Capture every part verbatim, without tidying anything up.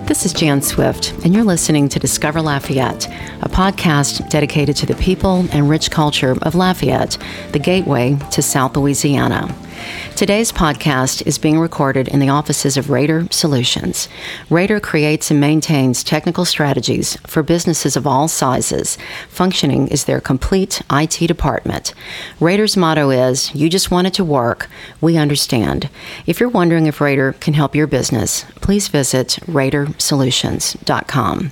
This is Jan Swift, and you're listening to Discover Lafayette, a podcast dedicated to the people and rich culture of Lafayette, the gateway to South Louisiana. Today's podcast is being recorded in the offices of Rader Solutions. Rader creates and maintains technical strategies for businesses of all sizes. Functioning is their complete I T department. Rader's motto is, you just want it to work. We understand. If you're wondering if Rader can help your business, please visit rader solutions dot com.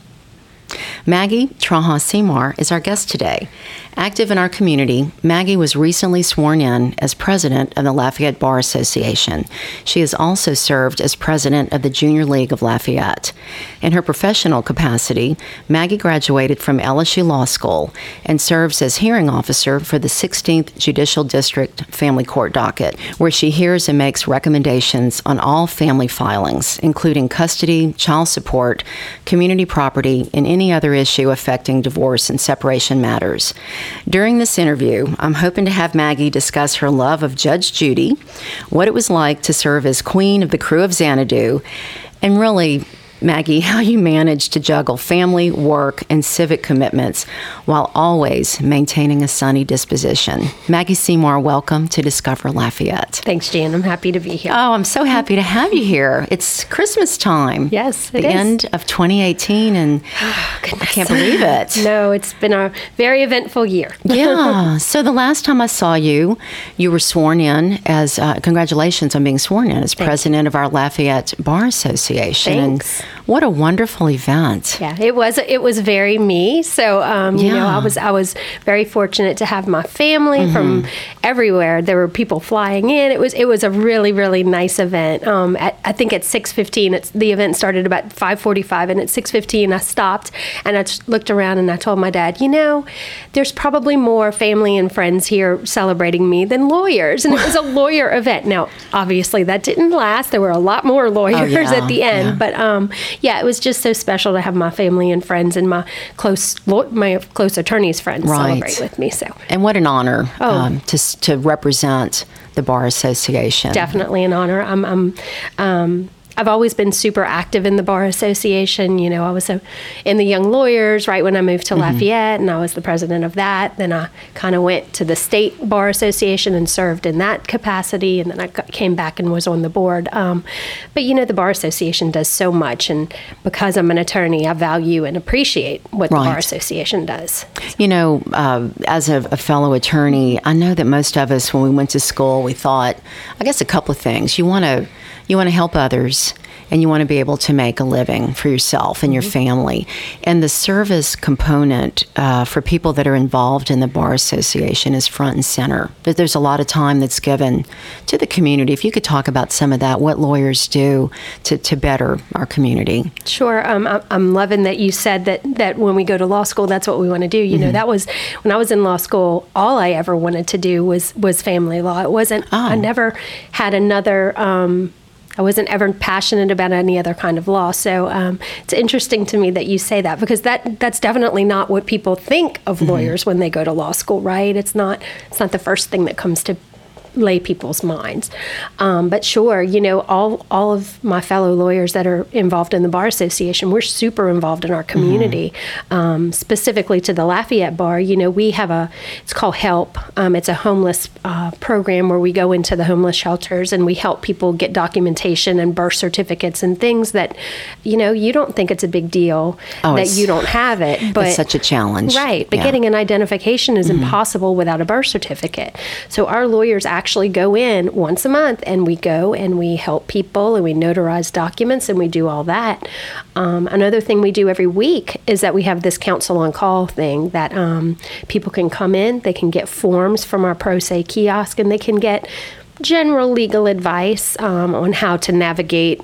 Maggie Traha Seymour is our guest today. Active in our community, Maggie was recently sworn in as president of the Lafayette Bar Association. She has also served as president of the Junior League of Lafayette. In her professional capacity, Maggie graduated from L S U Law School and serves as hearing officer for the sixteenth Judicial District Family Court docket, where she hears and makes recommendations on all family filings, including custody, child support, community property, and any other issue affecting divorce and separation matters. During this interview, I'm hoping to have Maggie discuss her love of Judge Judy, what it was like to serve as queen of the crew of Xanadu, and really, Maggie, how you managed to juggle family, work, and civic commitments while always maintaining a sunny disposition. Maggie Seymour, welcome to Discover Lafayette. Thanks, Jan. I'm happy to be here. Oh, I'm so happy to have you here. It's Christmas time. Yes, it the is. end of twenty eighteen, and oh, I can't believe it. No, it's been a very eventful year. Yeah. So the last time I saw you, you were sworn in as, uh, congratulations on being sworn in as Thank president you. of our Lafayette Bar Association. Thanks. And what a wonderful event. Yeah, it was it was very me. So um, you Yeah. know, I was I was very fortunate to have my family mm-hmm. from everywhere. There were people flying in. It was it was a really really nice event. Um, at, I think at six fifteen, it's the event started about five forty-five, and at six fifteen I stopped and I just looked around and I told my dad, you know, there's probably more family and friends here celebrating me than lawyers, and it was a lawyer event. Now, obviously, that didn't last. There were a lot more lawyers oh, yeah. at the end, yeah. but um, yeah, it was just so special to have my family and friends and my close my close attorneys friends right. celebrate with me. So, and what an honor oh. um, to to represent the Bar Association. Definitely an honor. I'm. I'm um, I've always been super active in the Bar Association. You know, I was a, in the Young Lawyers right when I moved to mm-hmm. Lafayette, and I was the president of that. Then I kind of went to the State Bar Association and served in that capacity, and then I got, came back and was on the board. Um, but, you know, the Bar Association does so much, and because I'm an attorney, I value and appreciate what right. the Bar Association does. You know, uh, as a, a fellow attorney, I know that most of us, when we went to school, we thought, I guess a couple of things. You want to You want to help others, and you want to be able to make a living for yourself and your family. And the service component uh, for people that are involved in the Bar Association is front and center. But there's a lot of time that's given to the community. If you could talk about some of that, what lawyers do to, to better our community. Sure. Um, I'm loving that you said that, that when we go to law school, that's what we want to do. You mm-hmm. know, that was, when I was in law school, all I ever wanted to do was, was family law. It wasn't, oh. I never had another... Um, I wasn't ever passionate about any other kind of law. So um, it's interesting to me that you say that, because that that's definitely not what people think of mm-hmm. lawyers when they go to law school, right? It's not it's not the first thing that comes to lay people's minds. Um, but sure, you know, all all of my fellow lawyers that are involved in the Bar Association, we're super involved in our community. Mm-hmm. Um, specifically to the Lafayette Bar, you know, we have a, it's called HELP. Um, it's a homeless uh, program where we go into the homeless shelters and we help people get documentation and birth certificates and things that, you know, you don't think it's a big deal oh, that you don't have it. But it's such a challenge. Right. But yeah. getting an identification is mm-hmm. impossible without a birth certificate. So our lawyers actually actually go in once a month, and we go and we help people and we notarize documents and we do all that. Um, another thing we do every week is that we have this counsel on call thing that um, people can come in, they can get forms from our Pro Se kiosk, and they can get general legal advice um, on how to navigate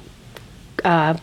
uh,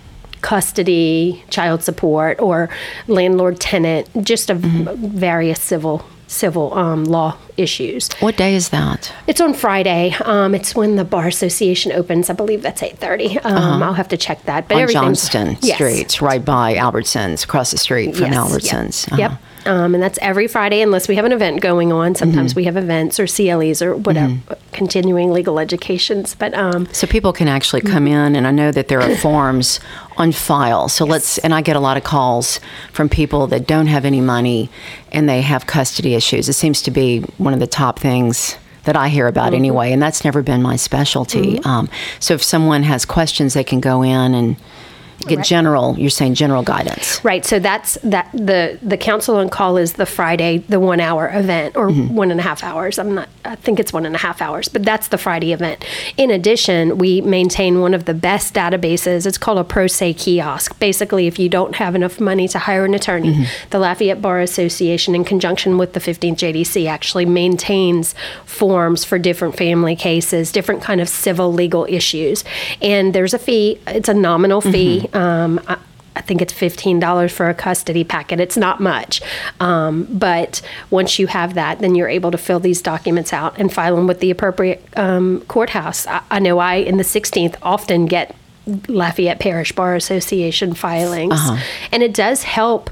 custody, child support, or landlord-tenant, just a mm-hmm. various civil civil um, law issues. What day is that? It's on Friday. Um, it's when the Bar Association opens. I believe that's eight thirty. Um, uh-huh. I'll have to check that. But on everything's Johnston yes. Street, right by Albertsons, across the street from yes. Albertsons. Yep. Uh-huh. yep. um, and that's every Friday unless we have an event going on. Sometimes mm-hmm. we have events or C L Es or whatever, mm-hmm. continuing legal educations. But um, so people can actually come in, and I know that there are forms on file. So yes. let's, and I get a lot of calls from people that don't have any money and they have custody issues. It seems to be one of the top things that I hear about mm-hmm. anyway, and that's never been my specialty. Mm-hmm. Um, so if someone has questions, they can go in and get right. general, you're saying general guidance. Right. So that's that the the counsel on call is the Friday, the one hour event or mm-hmm. one and a half hours. I'm not, I think it's one and a half hours, but that's the Friday event. In addition, we maintain one of the best databases. It's called a pro se kiosk. Basically, if you don't have enough money to hire an attorney, mm-hmm. the Lafayette Bar Association, in conjunction with the fifteenth J D C, actually maintains forms for different family cases, different kind of civil legal issues. And there's a fee. It's a nominal fee. Mm-hmm. Um, I, I think it's fifteen dollars for a custody packet. It's not much. Um, but once you have that, then you're able to fill these documents out and file them with the appropriate um, courthouse. I, I know I, in the sixteenth, often get Lafayette Parish Bar Association filings. Uh-huh. And it does help.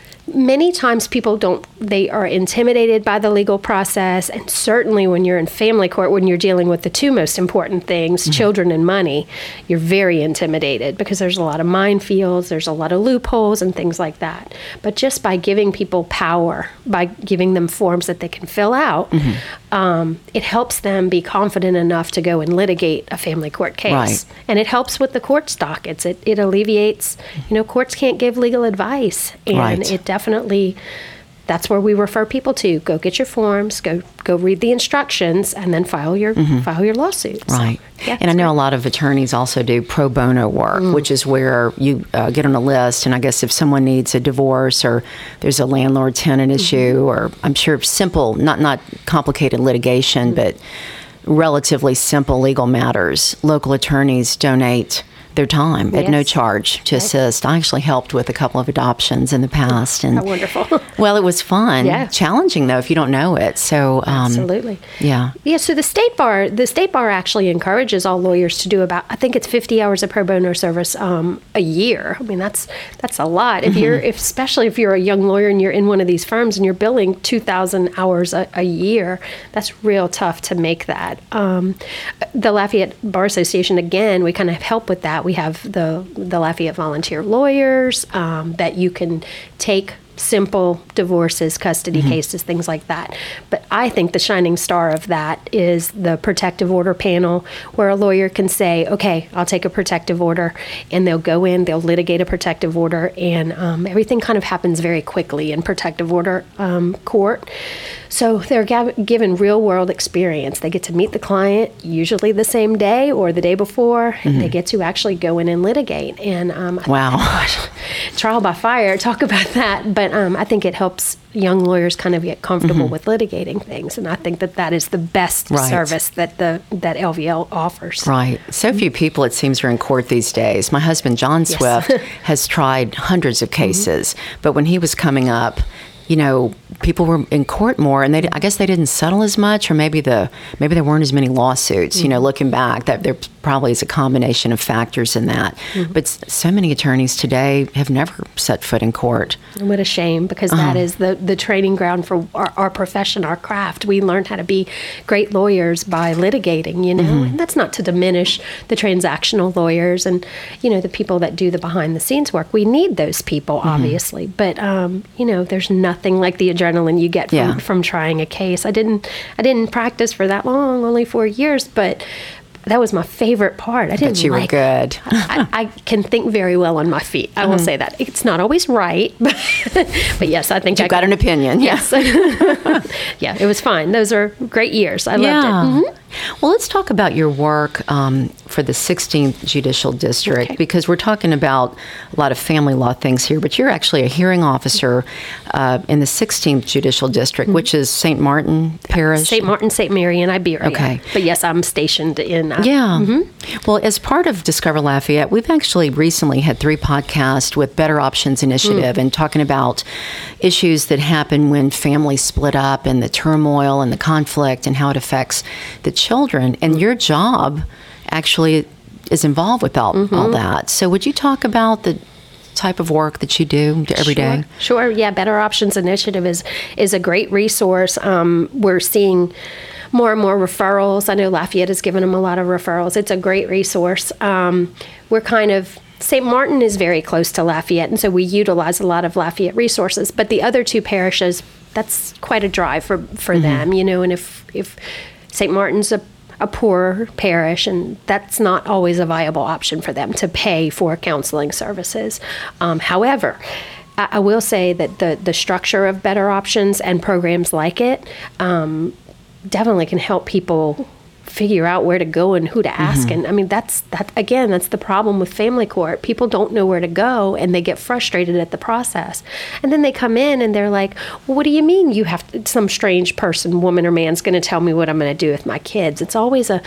Many times people don't, they are intimidated by the legal process. And certainly when you're in family court, when you're dealing with the two most important things, mm-hmm. children and money, you're very intimidated because there's a lot of minefields, there's a lot of loopholes and things like that. But just by giving people power, by giving them forms that they can fill out, mm-hmm. um, it helps them be confident enough to go and litigate a family court case. Right. And it helps with the court's dockets. It, it alleviates, you know, courts can't give legal advice. And right. it definitely Definitely, that's where we refer people to. Go get your forms, go go read the instructions, and then file your mm-hmm. file your lawsuit. Right. So, yeah, and I know great. a lot of attorneys also do pro bono work, mm. which is where you uh, get on a list, and I guess if someone needs a divorce or there's a landlord-tenant issue, mm-hmm. or I'm sure simple, not, not complicated litigation, mm-hmm. but relatively simple legal matters, local attorneys donate their time yes. at no charge to assist. I actually helped with a couple of adoptions in the past. And how wonderful. Well, it was fun. Yeah. Challenging, though, if you don't know it. So um, absolutely. Yeah. Yeah, so the state bar, the state bar actually encourages all lawyers to do about, I think it's fifty hours of pro bono service um, a year. I mean, that's that's a lot. If mm-hmm. you're, if, especially if you're a young lawyer and you're in one of these firms and you're billing two thousand hours a, a year, that's real tough to make that. Um, the Lafayette Bar Association, again, we kind of help with that. We have the the Lafayette Volunteer Lawyers um, that you can take simple divorces, custody mm-hmm. cases, things like that. But I think the shining star of that is the protective order panel, where a lawyer can say, okay, I'll take a protective order, and they'll go in, they'll litigate a protective order, and um, everything kind of happens very quickly in protective order um, court. So they're gav- given real-world experience. They get to meet the client usually the same day or the day before, mm-hmm. and they get to actually go in and litigate. And um, wow, gosh, trial by fire, talk about that. But um, I think it helps young lawyers kind of get comfortable mm-hmm. with litigating things, and I think that that is the best right. service that the that L V L offers. Right. So few people, it seems, are in court these days. My husband, John Swift, yes. has tried hundreds of cases, mm-hmm. but when he was coming up, you know, people were in court more, and they, I guess they didn't settle as much, or maybe the maybe there weren't as many lawsuits. Mm-hmm. You know, looking back, that there probably is a combination of factors in that. Mm-hmm. But so many attorneys today have never set foot in court. And what a shame, because uh-huh. that is the, the training ground for our, our profession, our craft. We learned how to be great lawyers by litigating, you know, mm-hmm. and that's not to diminish the transactional lawyers and, you know, the people that do the behind the scenes work. We need those people, mm-hmm. obviously, but, um, you know, there's nothing like the adrenaline you get from, yeah. from trying a case. I didn't, I didn't practice for that long, only four years, but that was my favorite part. I didn't but you like, were good. I, I can think very well on my feet. I mm-hmm. will say that. It's not always right, but, but yes, I think You've I got can, an opinion. Yes. Yeah, it was fine. Those are great years. I yeah. loved it. Mm-hmm. Well, let's talk about your work um, for the sixteenth Judicial District, okay. because we're talking about a lot of family law things here, but you're actually a hearing officer uh, in the sixteenth Judicial District, mm-hmm. which is Saint Martin Parish. Saint Martin, Saint Mary in Iberia. Okay. But yes, I'm stationed in... Uh, yeah. Mm-hmm. Well, as part of Discover Lafayette, we've actually recently had three podcasts with Better Options Initiative mm. and talking about issues that happen when families split up and the turmoil and the conflict and how it affects the children. And your job actually is involved with all, mm-hmm. all that. So would you talk about the type of work that you do every sure, day? Sure. Yeah. Better Options Initiative is is a great resource. Um, we're seeing more and more referrals. I know Lafayette has given them a lot of referrals. It's a great resource. Um, we're kind of Saint Martin is very close to Lafayette, and so we utilize a lot of Lafayette resources. But the other two parishes, that's quite a drive for, for mm-hmm. them, you know. And if if Saint Martin's a a poor parish, and that's not always a viable option for them to pay for counseling services. Um, however, I, I will say that the the structure of Better Options and programs like it um, definitely can help people figure out where to go and who to ask. Mm-hmm. And I mean, that's that again, that's the problem with family court. People don't know where to go, and they get frustrated at the process. And then they come in and they're like, well, what do you mean you have to, some strange person, woman or man's going to tell me what I'm going to do with my kids? It's always a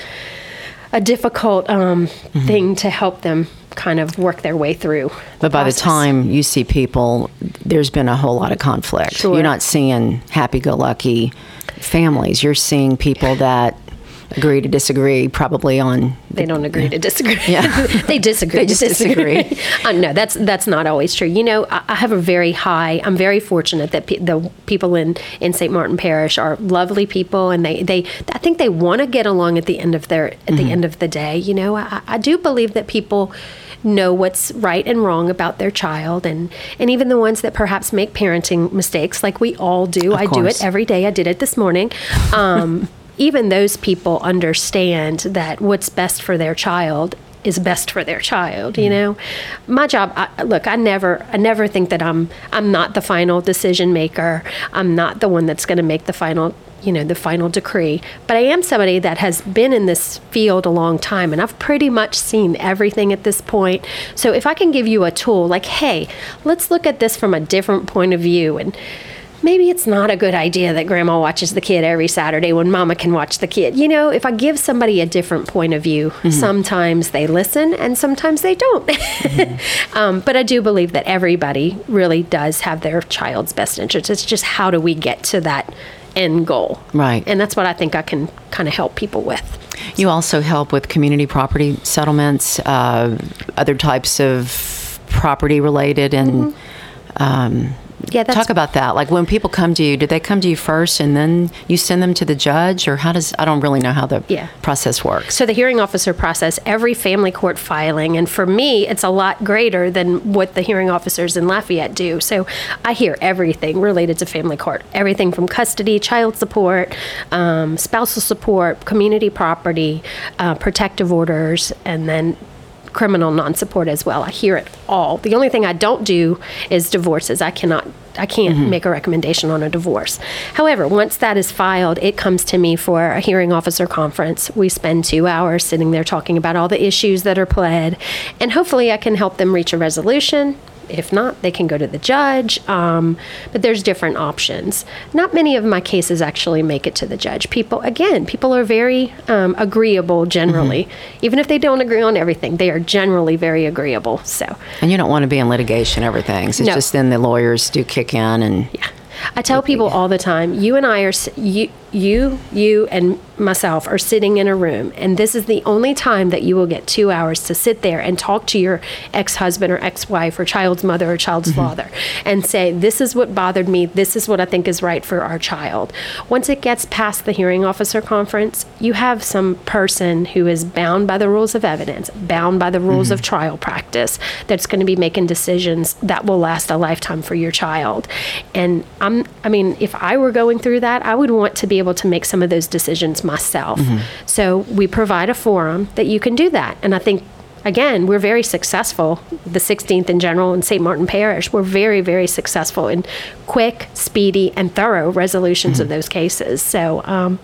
a difficult um, mm-hmm. thing to help them kind of work their way through. But by process. The time you see people, there's been a whole lot of conflict. Sure. You're not seeing happy-go-lucky families. You're seeing people that agree to disagree, probably on. The, they don't agree to disagree. Yeah, they disagree. They just to disagree. disagree. uh, no, that's that's not always true. You know, I, I have a very high. I'm very fortunate that pe- the people in, in Saint Martin Parish are lovely people, and they, they I think they want to get along at the end of their at mm-hmm. the end of the day. You know, I, I do believe that people know what's right and wrong about their child, and and even the ones that perhaps make parenting mistakes, like we all do. Of I course. do it every day. I did it this morning. Um, even those people understand that what's best for their child is best for their child. You know, my job. I, look, I never, I never think that I'm, I'm not the final decision maker. I'm not the one that's going to make the final, you know, the final decree. But I am somebody that has been in this field a long time, and I've pretty much seen everything at this point. So if I can give you a tool, like, hey, let's look at this from a different point of view, and maybe it's not a good idea that grandma watches the kid every Saturday when mama can watch the kid. You know, if I give somebody a different point of view, mm-hmm. sometimes they listen and sometimes they don't. Mm-hmm. um, but I do believe that everybody really does have their child's best interest. It's just how do we get to that end goal? Right. And that's what I think I can kind of help people with. You also help with community property settlements, uh, other types of property related, and mm-hmm. um, Yeah, that's, talk about that. Like when people come to you, do they come to you first and then you send them to the judge, or how does, I don't really know how the yeah. process works. So the hearing officer process, every family court filing, and for me, it's a lot greater than what the hearing officers in Lafayette do. So I hear everything related to family court, everything from custody, child support, um, spousal support, community property, uh, protective orders, and then criminal non-support as well. I hear it all. The only thing I don't do is divorces. I cannot, I can't mm-hmm. make a recommendation on a divorce. However, once that is filed, it comes to me for a hearing officer conference. We spend two hours sitting there talking about all the issues that are pled, and hopefully I can help them reach a resolution. If not, they can go to the judge, um, but there's different options. Not many of my cases actually make it to the judge. People, again, people are very um, agreeable generally. Mm-hmm. Even if they don't agree on everything, they are generally very agreeable. So, and you don't want to be in litigation over things. It's no. just then the lawyers do kick in and... Yeah. I tell people all the time, you and I are, you, you, you and myself are sitting in a room, and this is the only time that you will get two hours to sit there and talk to your ex-husband or ex-wife or child's mother or child's mm-hmm. father and say, this is what bothered me, this is what I think is right for our child. Once it gets past the hearing officer conference, you have some person who is bound by the rules of evidence, bound by the rules mm-hmm. of trial practice, that's going to be making decisions that will last a lifetime for your child. And I'm, I mean, if I were going through that, I would want to be able to make some of those decisions myself. Mm-hmm. So we provide a forum that you can do that. And I think, again, we're very successful. The sixteenth in general in Saint Martin Parish, we're very, very successful in quick, speedy, and thorough resolutions mm-hmm. of those cases. So, um,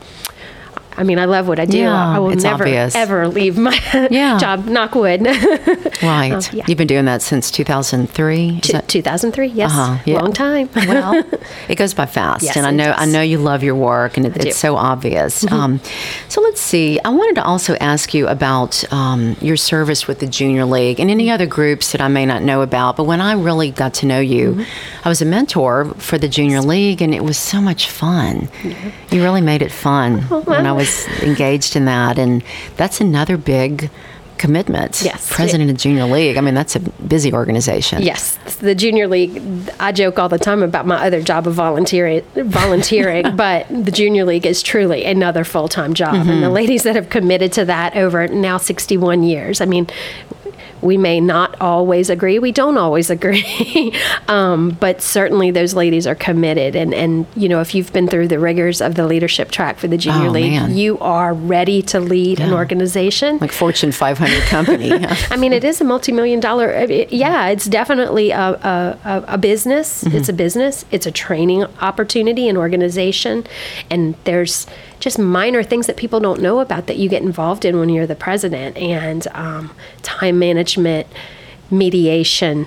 I mean, I love what I do. Yeah, I will it's never, obvious. ever leave my yeah. job, knock wood. Right. Uh, yeah. You've been doing that since two thousand three? Is T- that- two thousand three, yes. Uh-huh. Yeah. Long time. Well, it goes by fast. Yes, and I it know does. I know you love your work, and it, it's so obvious. Mm-hmm. Um, so let's see. I wanted to also ask you about um, your service with the Junior League and any other groups that I may not know about. But when I really got to know you, mm-hmm. I was a mentor for the Junior League, and it was so much fun. Mm-hmm. You really made it fun oh, well. when I was engaged in that, and that's another big commitment. Yes. President of Junior League. I mean, that's a busy organization. Yes. The Junior League, I joke all the time about my other job of volunteering, volunteering but the Junior League is truly another full-time job. Mm-hmm. And the ladies that have committed to that over now sixty-one years, I mean, we may not always agree. We don't always agree. um, but certainly those ladies are committed. And, and, you know, if you've been through the rigors of the leadership track for the Junior oh, League, man. you are ready to lead yeah. an organization. Like Fortune five hundred company. I mean, it is a multi-million dollar. It, yeah, it's definitely a, a, a business. Mm-hmm. It's a business. It's a training opportunity, an organization. And there's just minor things that people don't know about that you get involved in when you're the president, and um, time management, mediation,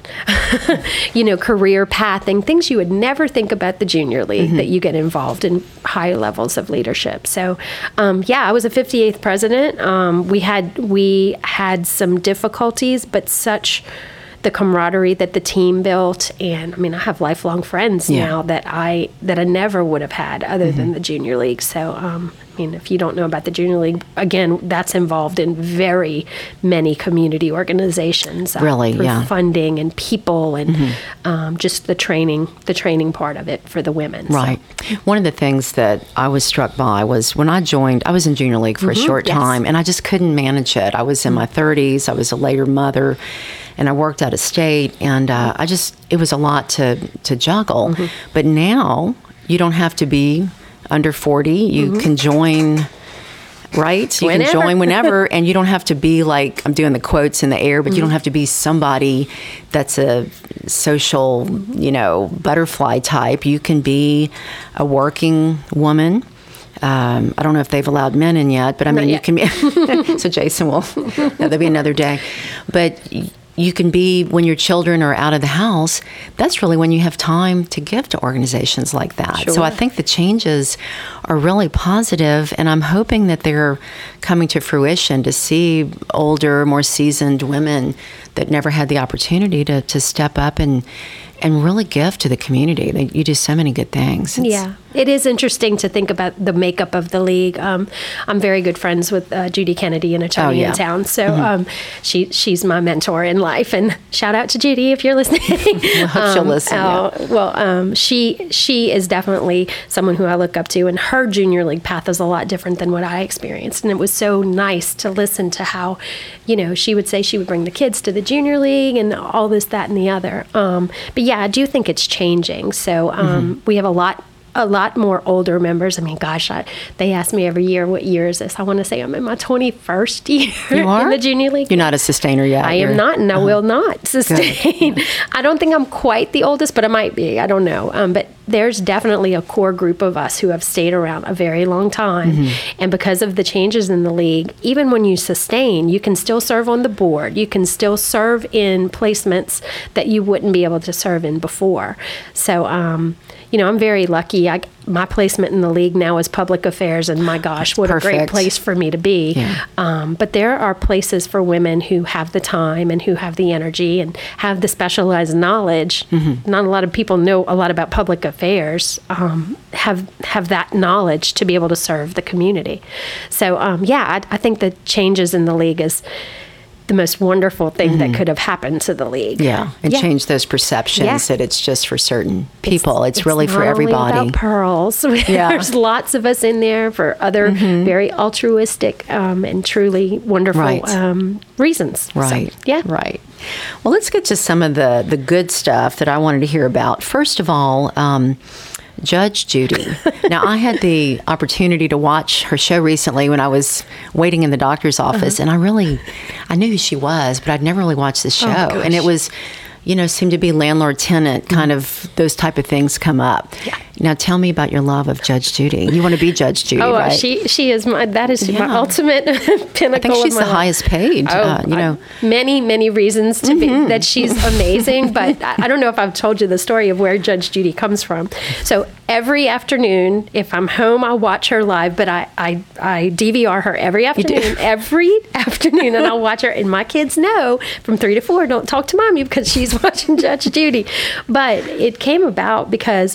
you know, career pathing, things you would never think about the Junior League mm-hmm. that you get involved in high levels of leadership. So, um, yeah, I was a fifty-eighth president. Um, we had we had some difficulties, but such the camaraderie that the team built, and I mean, I have lifelong friends yeah. now that I that I never would have had other mm-hmm. than the Junior League. So, um, I mean, if you don't know about the Junior League, again, that's involved in very many community organizations. Uh, really, for yeah. funding and people and mm-hmm. um, just the training, the training part of it for the women. Right. So. One of the things that I was struck by was when I joined, I was in Junior League for mm-hmm. a short yes. time, and I just couldn't manage it. I was in my thirties. I was a later mother. And I worked out of state, and uh, I just, it was a lot to, to juggle. Mm-hmm. But now, you don't have to be under forty. You mm-hmm. can join, right? You whenever. can join whenever, and you don't have to be like, I'm doing the quotes in the air, but mm-hmm. you don't have to be somebody that's a social, you know, butterfly type. You can be a working woman. Um, I don't know if they've allowed men in yet, but I mean, you can be, so Jason will, that'll be another day. But you can be, when your children are out of the house, that's really when you have time to give to organizations like that. Sure. So I think the changes are really positive, and I'm hoping that they're coming to fruition to see older, more seasoned women that never had the opportunity to, to step up and and really give to the community. They, you do so many good things. It's, yeah. It is interesting to think about the makeup of the league. Um, I'm very good friends with uh, Judy Kennedy, an attorney oh, yeah. in town. So mm-hmm. um, she she's my mentor in life. And shout out to Judy if you're listening. I hope um, she'll listen. Uh, yeah. Well, um, she she is definitely someone who I look up to, and her Junior League path is a lot different than what I experienced. And it was so nice to listen to how, you know, she would say she would bring the kids to the Junior League and all this, that, and the other. Um, but yeah, I do think it's changing. So um, mm-hmm. we have a lot a lot more older members. I mean, gosh, I, they ask me every year, what year is this? I want to say I'm in my twenty-first year you are? in the Junior League. You're not a sustainer yet. I am You're, not, and I uh-huh. will not sustain. I don't think I'm quite the oldest, but I might be. I don't know. Um, but there's definitely a core group of us who have stayed around a very long time. Mm-hmm. And because of the changes in the league, even when you sustain, you can still serve on the board. You can still serve in placements that you wouldn't be able to serve in before. So, um, you know, I'm very lucky. I, my placement in the league now is public affairs, and my gosh, what Perfect. a great place for me to be. Yeah. Um, but there are places for women who have the time and who have the energy and have the specialized knowledge. Mm-hmm. Not a lot of people know a lot about public affairs, um, have have that knowledge to be able to serve the community. So, um, yeah, I, I think the changes in the league is the most wonderful thing mm-hmm. that could have happened to the league. Yeah, and yeah. change those perceptions yeah. that it's just for certain people. It's, it's, really it's for not everybody. Only about pearls. Yeah. There's lots of us in there for other mm-hmm. very altruistic um, and truly wonderful right. um, reasons. Right. So, yeah. Right. Well, let's get to some of the, the good stuff that I wanted to hear about. First of all, um, Judge Judy. Now, I had the opportunity to watch her show recently when I was waiting in the doctor's office, uh-huh. and I really, I knew who she was, but I'd never really watched the show. Oh, and it was, you know, seemed to be landlord-tenant, kind mm-hmm. of those type of things come up. Yeah. Now, tell me about your love of Judge Judy. You want to be Judge Judy, oh, right? Oh, she she is my, that is yeah. my ultimate pinnacle. I think she's of my the life. highest paid, oh, uh, you know. I, many, many reasons to mm-hmm. be, that she's amazing, but I, I don't know if I've told you the story of where Judge Judy comes from. So every afternoon, if I'm home, I'll watch her live, but I, I, I D V R her every afternoon, every afternoon, and I'll watch her, and my kids know from three to four, don't talk to mommy because she's watching Judge Judy. But it came about because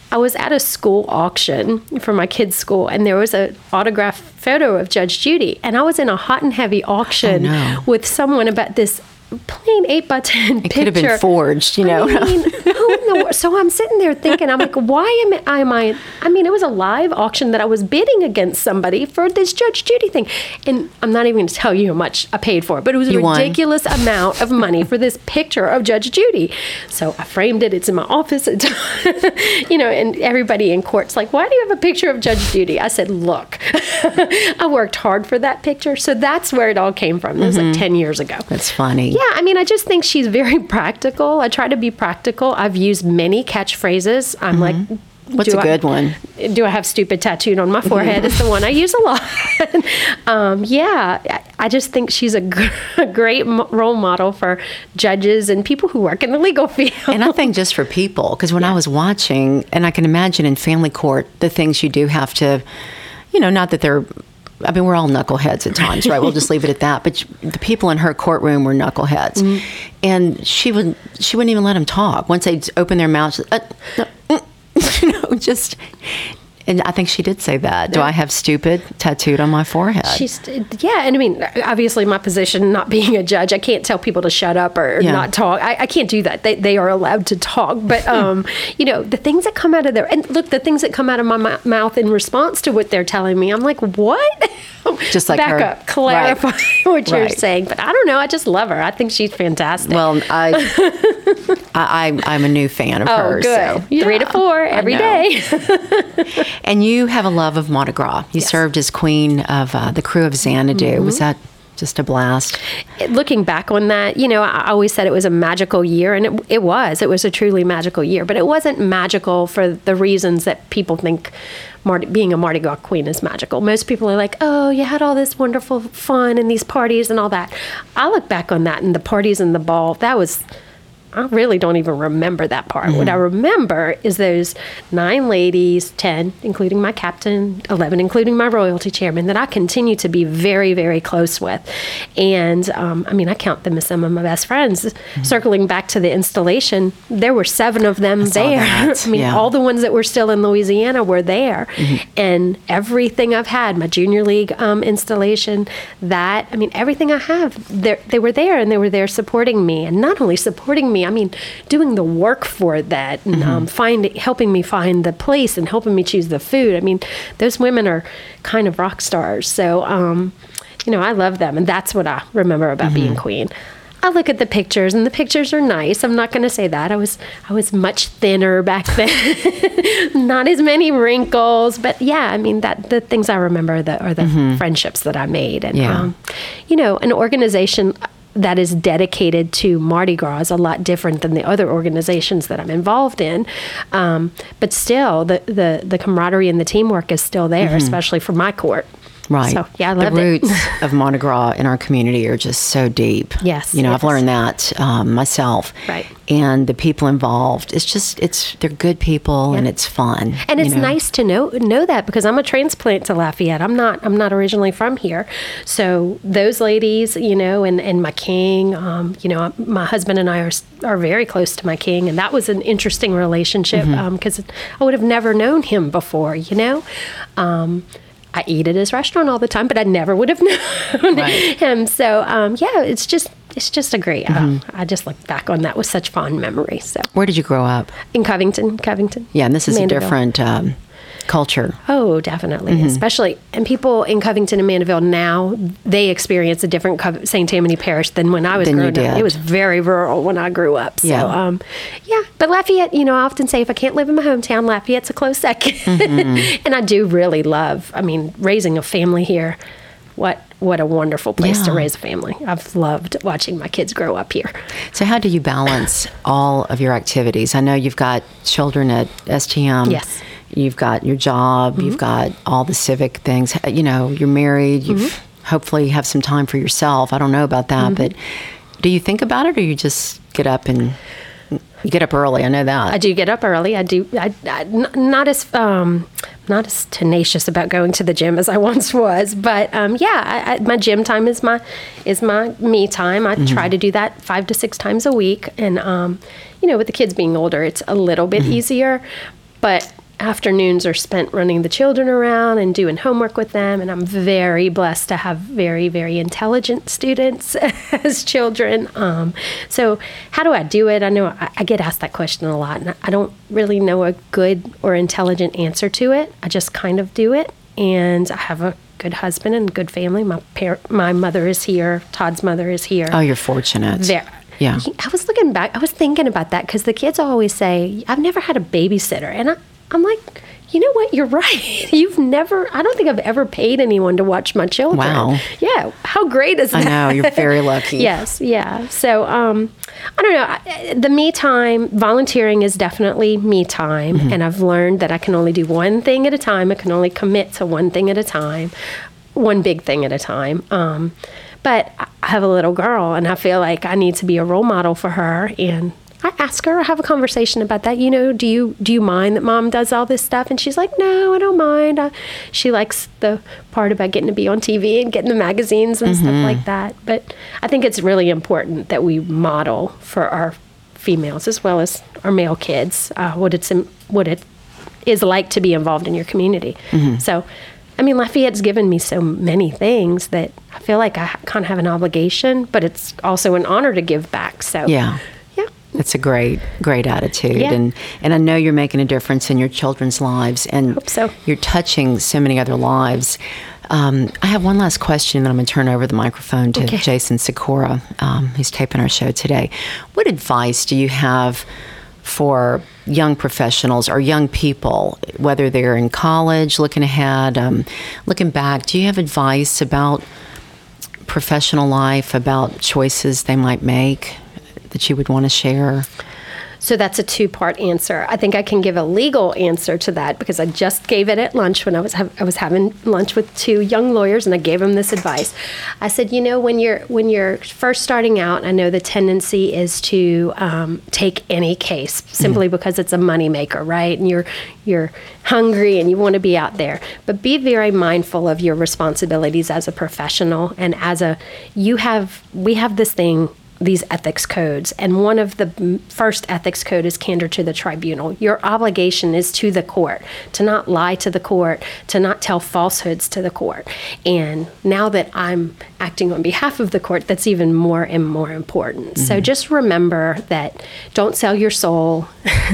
I was at a school auction for my kids' school, and there was an autographed photo of Judge Judy, and I was in a hot and heavy auction oh, no. with someone about this plain eight by ten picture. It could have been forged, you know. I mean, who in the, so I'm sitting there thinking, I'm like, why am I, am I, I mean, it was a live auction that I was bidding against somebody for this Judge Judy thing. And I'm not even going to tell you how much I paid for it, but it was a you ridiculous won. amount of money for this picture of Judge Judy. So I framed it. It's in my office. It's, you know, and everybody in court's like, why do you have a picture of Judge Judy? I said, look, I worked hard for that picture. So that's where it all came from. It was mm-hmm. like ten years ago. That's funny. Yeah, I mean, I just think she's very practical. I try to be practical. I've used many catchphrases. I'm mm-hmm. like, what's a good I, one? Do I have stupid tattooed on my forehead? Is the one I use a lot. um, yeah, I just think she's a, g- a great mo- role model for judges and people who work in the legal field. And I think just for people, because when yeah. I was watching, and I can imagine in family court, the things you do have to, you know, not that they're, I mean, we're all knuckleheads at times, right? We'll just leave it at that. But the people in her courtroom were knuckleheads. Mm-hmm. And she, would, she wouldn't even let them talk. Once they'd open their mouths, uh, no, mm, you know, just... And I think she did say that. Do I have stupid tattooed on my forehead? She's, yeah. And I mean, obviously my position, not being a judge, I can't tell people to shut up or yeah. not talk. I, I can't do that. They they are allowed to talk. But, um, you know, the things that come out of their, and look, the things that come out of my m- mouth in response to what they're telling me, I'm like, what? Just like Back her. up, clarify right. what you're right. saying. But I don't know. I just love her. I think she's fantastic. Well, I, I, I, I'm a new fan of oh, hers. good. So. Three Yeah, to four every day. And you have a love of Mardi Gras. You yes. served as queen of uh, the crew of Xanadu. Mm-hmm. Was that just a blast? Looking back on that, you know, I always said it was a magical year, and it, it was. It was a truly magical year, but it wasn't magical for the reasons that people think Mardi, being a Mardi Gras queen is magical. Most people are like, oh, you had all this wonderful fun and these parties and all that. I look back on that and the parties and the ball, that was... I really don't even remember that part. Mm-hmm. What I remember is those nine ladies, ten, including my captain, eleven, including my royalty chairman, that I continue to be very, very close with. And, um, I mean, I count them as some of my best friends. Mm-hmm. Circling back to the installation, there were seven of them I there. I mean, yeah. all the ones that were still in Louisiana were there. Mm-hmm. And everything I've had, my junior league um, installation, that, I mean, everything I have, they were there, and they were there supporting me. And not only supporting me, I mean, doing the work for that and mm-hmm. um, find, helping me find the place and helping me choose the food. I mean, those women are kind of rock stars. So, um, you know, I love them. And that's what I remember about mm-hmm. being queen. I look at the pictures, and the pictures are nice. I'm not going to say that. I was I was much thinner back then. Not as many wrinkles. But, yeah, I mean, that the things I remember that are the mm-hmm. friendships that I made. And, yeah. um, you know, an organization that is dedicated to Mardi Gras is a lot different than the other organizations that I'm involved in. Um, but still, the, the, the camaraderie and the teamwork is still there, mm-hmm. especially for my court. Right. So, yeah, I loved the roots it. of Mardi Gras in our community are just so deep. Yes. You know, yes. I've learned that um, myself. Right. And the people involved, it's just, it's, they're good people yeah. and it's fun. And it's know? nice nice to know know that, because I'm a transplant to Lafayette. I'm not I'm not originally from here. So those ladies, you know, and, and my king, um, you know, my husband and I are are very close to my king. And that was an interesting relationship because mm-hmm. um, I would have never known him before, you know. Um I eat at his restaurant all the time, but I never would have known right. him. So, um, yeah, it's just it's just a great. Mm-hmm. Uh, I just look back on that with such fond memories. So, where did you grow up? In Covington, Covington. Yeah, and this is Mandeville. a different um, culture. Oh, definitely, mm-hmm. especially and people in Covington and Mandeville now, they experience a different Co- Saint Tammany Parish than when I was than growing up. It was very rural when I grew up. So, yeah. Um, yeah, but Lafayette, you know, I often say if I can't live in my hometown, Lafayette's a close second. Mm-hmm. And I do really love. I mean, raising a family here. What what a wonderful place yeah. to raise a family. I've loved watching my kids grow up here. So how do you balance all of your activities? I know you've got children at S T M. Yes. You've got your job. Mm-hmm. You've got all the civic things. You know, you're married. You've mm-hmm. hopefully have some time for yourself. I don't know about that, mm-hmm. but do you think about it, or you just get up and you get up early? I know that. I do get up early. I do. I, I not as um, not as tenacious about going to the gym as I once was, but um, yeah, I, I, my gym time is my is my me time. I mm-hmm. try to do that five to six times a week, and um, you know, with the kids being older, it's a little bit mm-hmm. easier. but afternoons are spent running the children around and doing homework with them. And I'm very blessed to have very, very intelligent students as children. Um, so how do I do it? I know I, I get asked that question a lot, and I don't really know a good or intelligent answer to it. I just kind of do it. And I have a good husband and good family. My par- my mother is here. Todd's mother is here. Oh, you're fortunate. There. Yeah. I was looking back. I was thinking about that because the kids always say, I've never had a babysitter. And I, I'm like, you know what? You're right. You've never, I don't think I've ever paid anyone to watch my children. Wow. Yeah. How great is that? I know. You're very lucky. Yes. Yeah. So, um, I don't know. The me time, volunteering is definitely me time. Mm-hmm. And I've learned that I can only do one thing at a time. I can only commit to one thing at a time, one big thing at a time. Um, but I have a little girl, and I feel like I need to be a role model for her. And I ask her, I have a conversation about that. You know, do you do you mind that Mom does all this stuff? And she's like, no, I don't mind. I, she likes the part about getting to be on T V and getting the magazines and mm-hmm. stuff like that. But I think it's really important that we model for our females as well as our male kids uh, what it's what it is like to be involved in your community. Mm-hmm. So, I mean, Lafayette's given me so many things that I feel like I kind of have an obligation, but it's also an honor to give back. So, yeah. It's a great, great attitude. Yeah. And and I know you're making a difference in your children's lives. And Hope so. You're touching so many other lives. Um, I have one last question, then I'm going to turn over the microphone to okay. Jason Sikora, um, who's taping our show today. What advice do you have for young professionals or young people, whether they're in college, looking ahead, um, looking back? Do you have advice about professional life, about choices they might make that you would want to share? So that's a two-part answer. I think I can give a legal answer to that because I just gave it at lunch when I was ha- I was having lunch with two young lawyers, and I gave them this advice. I said, you know, when you're when you're first starting out, I know the tendency is to um, take any case simply mm-hmm. because it's a moneymaker, right? And you're you're hungry and you want to be out there, but be very mindful of your responsibilities as a professional and as a you have we have this thing. These ethics codes. And one of the first ethics code is candor to the tribunal. Your obligation is to the court, to not lie to the court, to not tell falsehoods to the court. And now that I'm acting on behalf of the court, that's even more and more important. Mm-hmm. So just remember that don't sell your soul.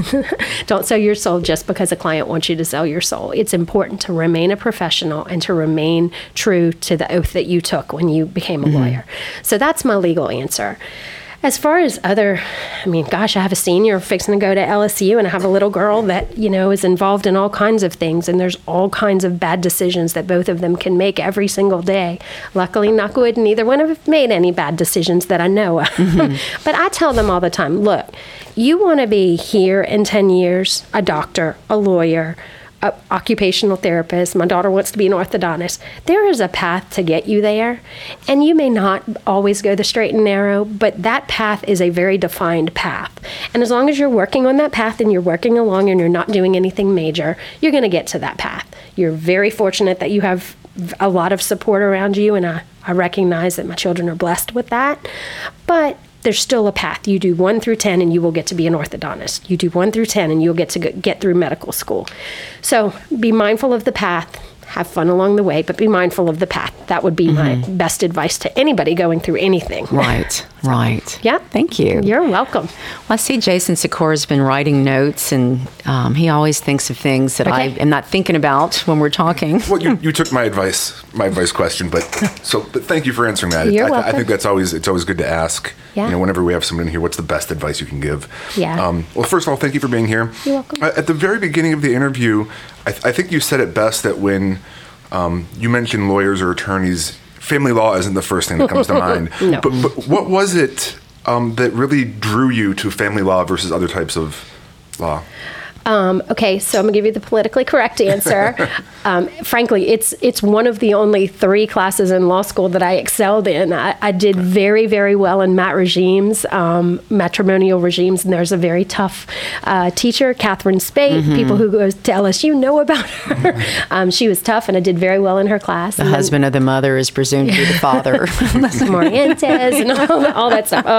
Don't sell your soul just because a client wants you to sell your soul. It's important to remain a professional and to remain true to the oath that you took when you became a mm-hmm. lawyer. So that's my legal answer. As far as other, I mean, gosh, I have a senior fixing to go to L S U, and I have a little girl that, you know, is involved in all kinds of things, and there's all kinds of bad decisions that both of them can make every single day. Luckily, knock wood, neither one of them have made any bad decisions that I know of. Mm-hmm. But I tell them all the time, look, you want to be here in ten years, a doctor, a lawyer, a occupational therapist. My daughter wants to be an orthodontist. There is a path to get you there, and you may not always go the straight and narrow, but that path is a very defined path. And as long as you're working on that path and you're working along and you're not doing anything major, you're going to get to that path. You're very fortunate that you have a lot of support around you, and I, I recognize that my children are blessed with that. But there's still a path. You do one through ten and you will get to be an orthodontist. You do one through ten and you'll get to get through medical school. So be mindful of the path. Have fun along the way, but be mindful of the path. That would be mm-hmm. my best advice to anybody going through anything. Right, right. Yeah. Thank you. You're welcome. Well, I see Jason Sikora has been writing notes, and um, he always thinks of things that okay. I am not thinking about when we're talking. Well, you, you took my advice, my advice question, but so but thank you for answering that. You're I, welcome. I think that's always it's always good to ask. Yeah. You know, whenever we have someone in here, what's the best advice you can give? Yeah. Um, well, first of all, thank you for being here. You're welcome. Uh, at the very beginning of the interview, I, th- I think you said it best that when Um, you mentioned lawyers or attorneys, family law isn't the first thing that comes to mind. No. But, but what was it um, that really drew you to family law versus other types of law? Um, okay, so I'm gonna give you the politically correct answer. um, frankly, it's it's one of the only three classes in law school that I excelled in. I, I did very, very well in mat regimes, um, matrimonial regimes, and there's a very tough uh, teacher, Catherine Spate. Mm-hmm. People who go to L S U know about her. um, she was tough, and I did very well in her class. The and husband then, of the mother is presumed to be the father. Morientes and all, all that stuff. Oh.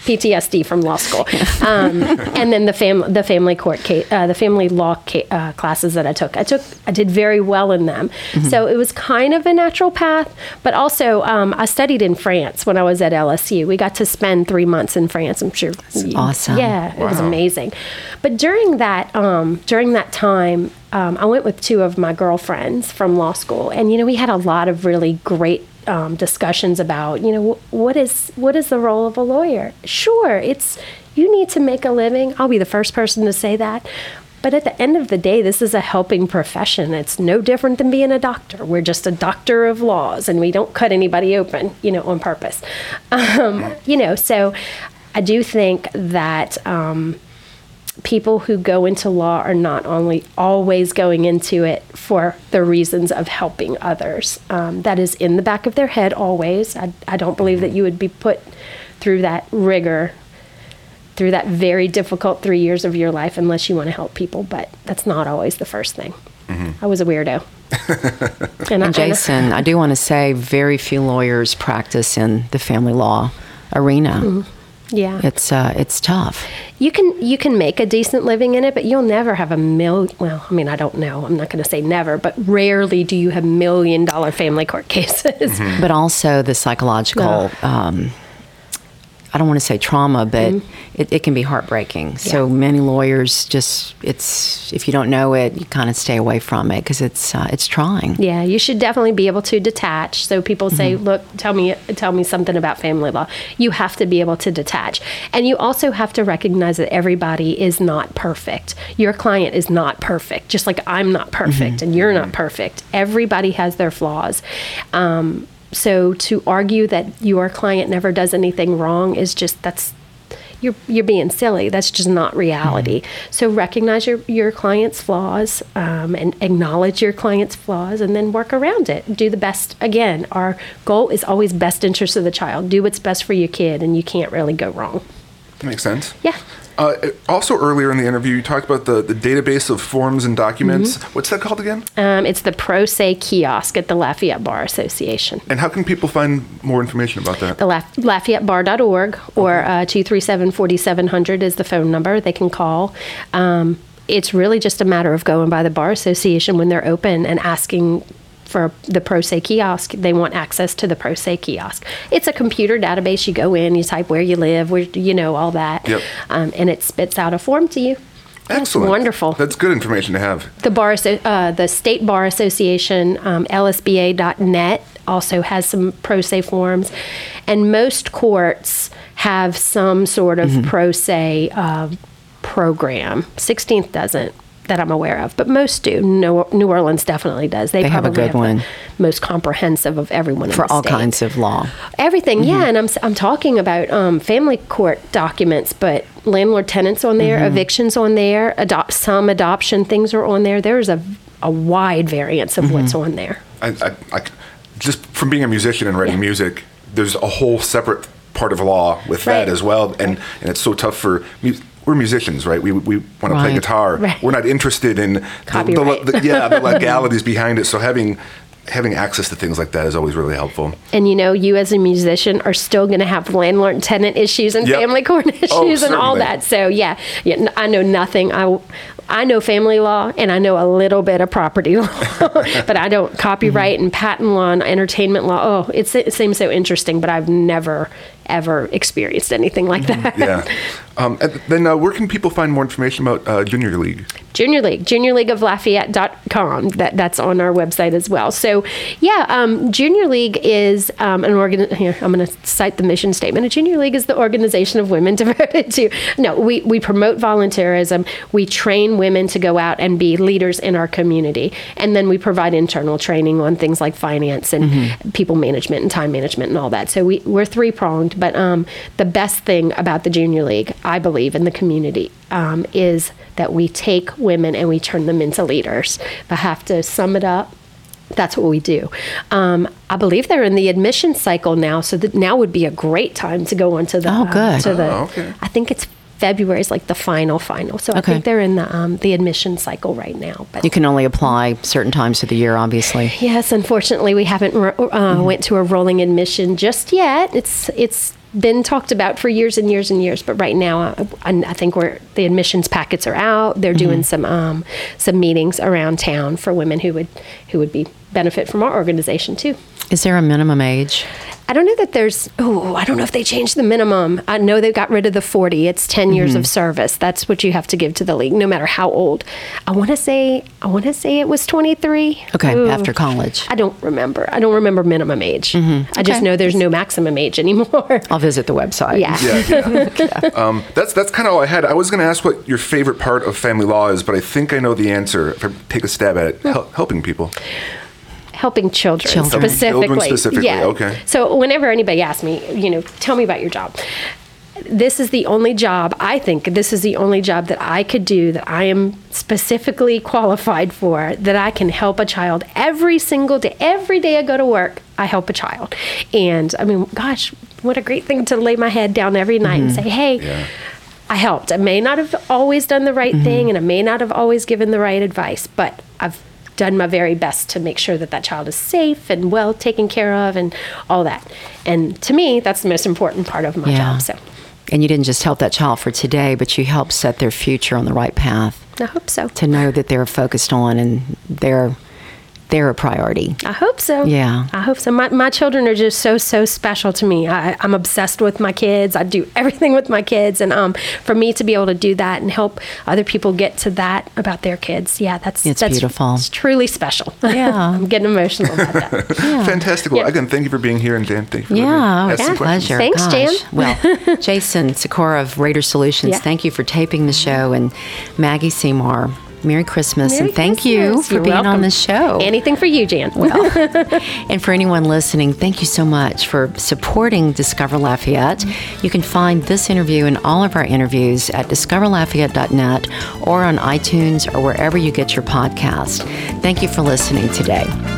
P T S D from law school. Um, and then the fam- the family court case, uh, the family law ca- uh, classes that I took, I took, I did very well in them. Mm-hmm. So it was kind of a natural path, but also um, I studied in France when I was at L S U. We got to spend three months in France. I'm sure. That's awesome. Yeah, Wow. it was amazing. But during that, um, during that time, um, I went with two of my girlfriends from law school, and you know, we had a lot of really great Um, discussions about, you know, what is what is the role of a lawyer? Sure, it's you need to make a living. I'll be the first person to say that. But at the end of the day, this is a helping profession. It's no different than being a doctor. We're just a doctor of laws, and we don't cut anybody open, you know, on purpose. Um, you know, so I do think that um, people who go into law are not only always going into it for the reasons of helping others. Um, that is in the back of their head always. I, I don't believe that you would be put through that rigor, through that very difficult three years of your life unless you want to help people, but that's not always the first thing. Mm-hmm. I was a weirdo. and, and I, Jason, and I, I do want to say very few lawyers practice in the family law arena. Mm-hmm. Yeah, it's uh, it's tough. You can you can make a decent living in it, but you'll never have a mil. Well, I mean, I don't know. I'm not going to say never, but rarely do you have million dollar family court cases. Mm-hmm. But also the psychological. No. Um, I don't want to say trauma, but mm-hmm. it, it can be heartbreaking. Yeah. So many lawyers just, it's, if you don't know it, you kind of stay away from it because it's uh, it's trying. Yeah, you should definitely be able to detach. So people say, mm-hmm. look, tell me tell me something about family law. You have to be able to detach. And you also have to recognize that everybody is not perfect. Your client is not perfect, just like I'm not perfect mm-hmm. and you're not perfect. Everybody has their flaws. Um So to argue that your client never does anything wrong is just, that's, you're you're being silly. That's just not reality. Mm-hmm. So recognize your, your client's flaws um, and acknowledge your client's flaws and then work around it. Do the best. Again, our goal is always best interest of the child. Do what's best for your kid and you can't really go wrong. Makes sense. Yeah. Uh, also, earlier in the interview, you talked about the, the database of forms and documents. Mm-hmm. What's that called again? Um, it's the Pro Se Kiosk at the Lafayette Bar Association. And how can people find more information about that? The Laf- Lafayette Bar dot org or okay. uh, two three seven, four seven zero zero is the phone number they can call. Um, it's really just a matter of going by the Bar Association when they're open and asking for the Pro Se Kiosk. They want access to the Pro Se Kiosk. It's a computer database. You go in, you type where you live, where you know, all that, yep. um, and it spits out a form to you. Excellent. That's wonderful. That's good information to have. The bar, uh, the State Bar Association, um, L S B A dot net, also has some Pro Se forms, and most courts have some sort of mm-hmm. Pro Se uh, program. sixteenth doesn't, that I'm aware of, but most do. New Orleans definitely does. They, they probably have a good have one. The most comprehensive of everyone in for the all state. kinds of law. Everything, mm-hmm. yeah. And I'm I'm talking about um, family court documents, but landlord tenants on there, mm-hmm. evictions on there, adopt some adoption things are on there. There's a a wide variance of mm-hmm. what's on there. I, I, I, just from being a musician and writing yeah. music, there's a whole separate part of law with right. that as well, and and it's so tough for music. We're musicians, right? We we want to right. play guitar. Right. We're not interested in the, the, the, yeah, the legalities behind it. So having having access to things like that is always really helpful. And you know, you as a musician are still going to have landlord and tenant issues and yep. family court issues oh, and all that. So yeah, yeah, I know nothing. I I know family law and I know a little bit of property law, but I don't copyright mm-hmm. and patent law and entertainment law. Oh, it's, it seems so interesting, but I've never ever experienced anything like that. Yeah. Um, and then uh, where can people find more information about uh, Junior League? Junior League, junior league of lafayette dot com. That, that's on our website as well. So, yeah, um, Junior League is um, an organ. Here, I'm going to cite the mission statement. A Junior League is the organization of women devoted to. No, we, we promote volunteerism. We train women to go out and be leaders in our community. And then we provide internal training on things like finance and mm-hmm. people management and time management and all that. So we, we're three-pronged. But um, the best thing about the Junior League, I believe, in the community um, is that we take women and we turn them into leaders. If I have to sum it up, that's what we do. Um, I believe they're in the admission cycle now, so that now would be a great time to go on to the. Oh, good. Uh, to the, oh, okay. I think it's February is like the final final. So okay. I think they're in the um, the admission cycle right now. But you can only apply certain times of the year, obviously. Yes, unfortunately, we haven't uh, mm-hmm. went to a rolling admission just yet. It's it's been talked about for years and years and years, but right now I, I think we're the admissions packets are out. They're mm-hmm. doing some um, some meetings around town for women who would who would be benefit from our organization too. Is there a minimum age? I don't know that there's, oh, I don't know if they changed the minimum. I know they got rid of the forty. It's ten mm-hmm. years of service. That's what you have to give to the league, no matter how old. I want to say, I want to say it was twenty-three. Okay, Ooh. After college. I don't remember. I don't remember minimum age. Mm-hmm. I just okay. know there's no maximum age anymore. I'll visit the website. Yeah. Yeah, yeah. um, that's that's kind of all I had. I was going to ask what your favorite part of family law is, but I think I know the answer. If I take a stab at it, Hel- helping people. Helping children, children. specifically. Children specifically, yeah. okay. So whenever anybody asks me, you know, tell me about your job. This is the only job, I think, this is the only job that I could do that I am specifically qualified for, that I can help a child every single day. Every day I go to work, I help a child. And I mean, gosh, what a great thing to lay my head down every night mm-hmm. and say, hey, yeah. I helped. I may not have always done the right mm-hmm. thing, and I may not have always given the right advice, but I've done my very best to make sure that that child is safe and well taken care of and all that. And to me, that's the most important part of my yeah. job. So, and you didn't just help that child for today, but you helped set their future on the right path. I hope so. To know that they're focused on and they're they're a priority. I hope so. Yeah. I hope so. My my children are just so, so special to me. I, I'm obsessed with my kids. I do everything with my kids. And um, for me to be able to do that and help other people get to that about their kids, yeah, that's it's that's beautiful. It's truly special. Yeah. I'm getting emotional about that. Yeah. Fantastic. Well, Yeah. again, thank you for being here, and Dan, thank you for Yeah, letting me ask it's some a questions. pleasure. Thanks, Gosh. Jan. Well, Jason Sikora of Raider Solutions, Yeah. thank you for taping the show, and Maggie Seymour, Merry Christmas, Merry and thank you Christmas. for You're being welcome. on the show. Anything for you, Jan. And for anyone listening, thank you so much for supporting Discover Lafayette. You can find this interview and all of our interviews at discover lafayette dot net or on iTunes or wherever you get your podcast. Thank you for listening today.